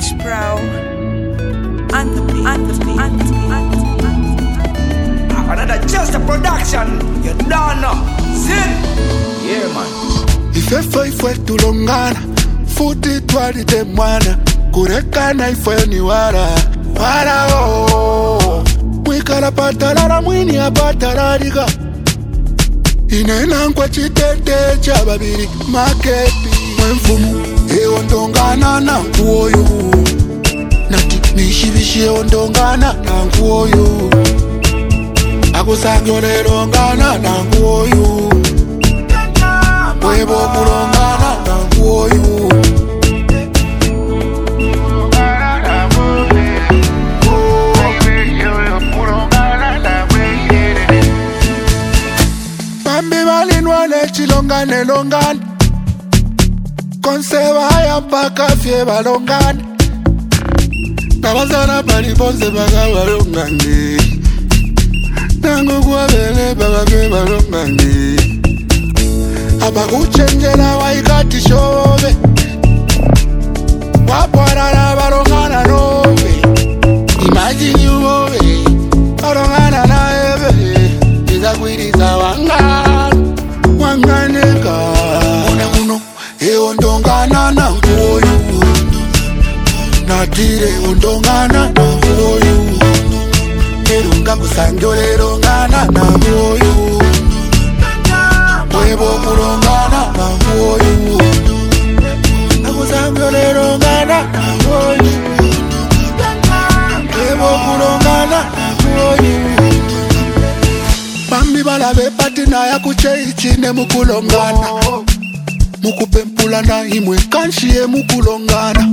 H-Pro and the beat. Another just a production, you don't know. Zin, yeah man. Ifefo ifwe tulongana, futi twalite mwana, kurekana ifwe ni wara oh. Mwikala patalala mwini apatalaliga, inena nkwa chitete cha babiri makepi. Mwenfumu eondongana na nkuoyo, nati nishibishi ondongana na nkuoyo, akusangyo lerongana na nkuoyo, webo kulongana na nkuoyo. Bambi balinwane chilongane longane, konseba ya mpaka fye balongane, nabazana balibonze baga balongane, nango kwabele baga fye balongane. Abakuchenjela waikati shobe, wapwarala balongana nobe. Imagine you bobe, balongana na ebe, izakwiriza wanganeka. Muna muno, ondongana na nkuoyu, natire ondongana na nkuoyu, erunga kusangyo lerongana na nkuoyu, webo kulongana na nkuoyu, akusangyo lerongana na nkuoyu, webo kulongana na nkuoyu. Bambi balabe patina ya kucheichine mukulongana, mukupempulana imwe kanshie mukulongana.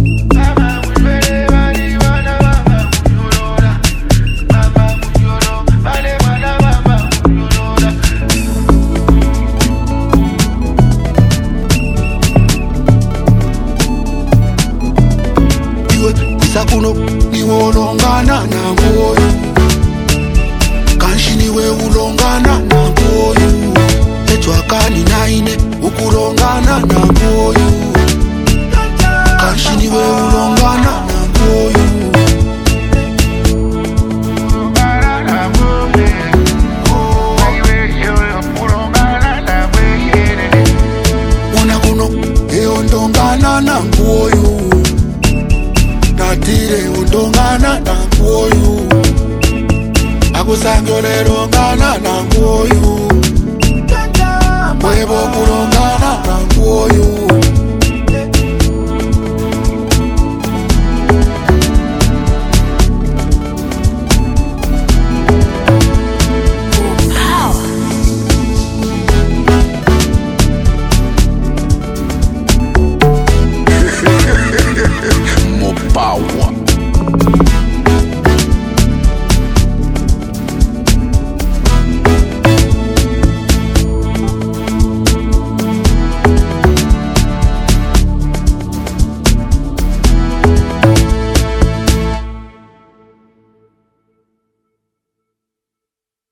Iwe isakuno niwe olongana na nkuoyu, kanshi niwe ulongana na nkuoyu, echwakani naine ukulongana na nkuoyu, kanshi niwe ulongana na nkuoyu. Muna kuno ondongana na nkuoyu, natire ondongana na nkuoyu, akusangyo lerongana na nkuoyu,